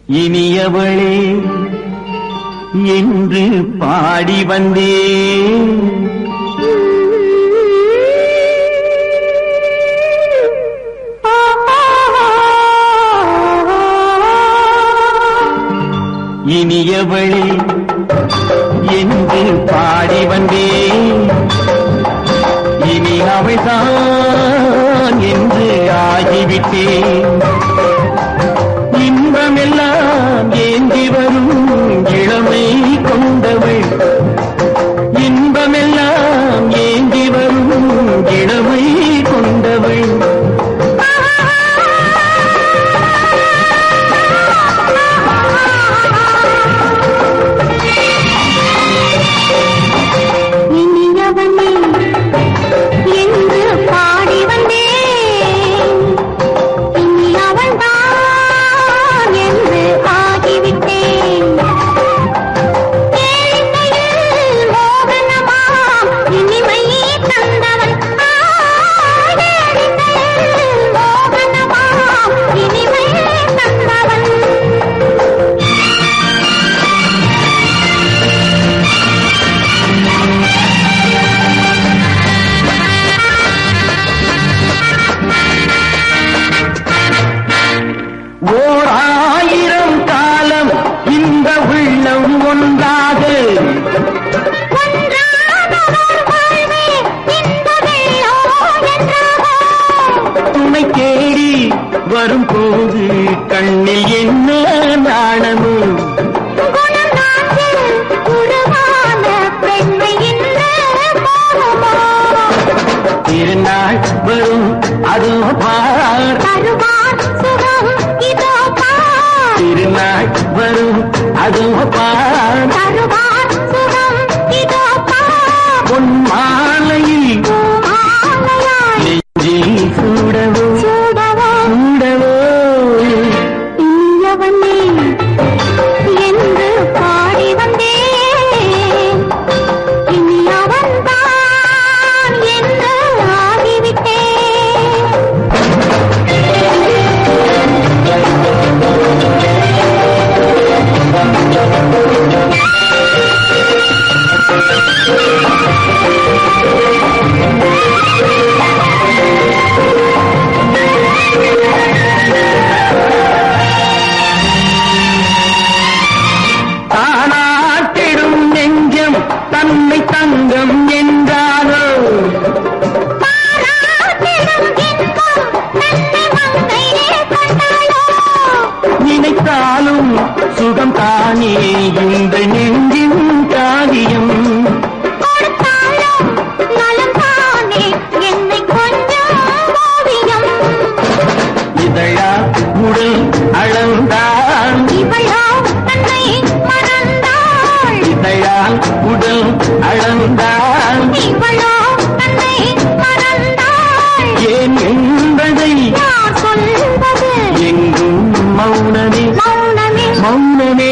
இனியவளே என்று பாடி வந்தேன். இனியவளே என்று பாடி வந்தேன். இனி அவள்தான் என்று ஆகிவிட்டேன். இன்பமெல்லாம் ஏந்தி வரும் இளமை கொண்டவள், இன்பமெல்லாம் ஏந்தி வரும் இளமை கொண்டவள். ஓர் ஆயிரம் காலம் இந்த உள்ளம் ஒன்றாக துணை தேடி வரும்போது கண்ணில் என்ன நாணமும் திருநாள் வரும் அதோ பார், திருநாள் வரும் அதோ பார், பொன் மாலையில் நெஞ்சில் சூடவோ சூடவோ. இனியவனே என்று பாடி வந்தேன். இனி அவன்தான் என்று ஆகிவிட்டேன். தானாட்டிடும் நெஞ்சம் தன்னை தங்கம் என்றாரோ, நினைத்தாலும் சுகம் தானே இந்த நெஞ்சின் காரியம். இதழா உடல் அளந்தாள், இதழால் உடல் அளந்தாள். ஏன் என்பதை எங்கும் மௌனமே மௌனமே.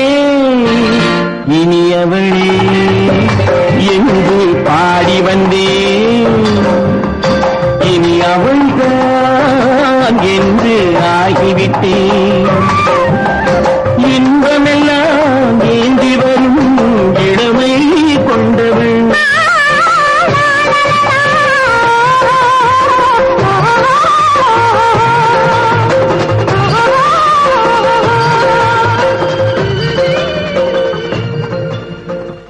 இனியவளே என்று பாடி வந்தேன். இனி அவள்தான் என்று ஆகிவிட்டேன்.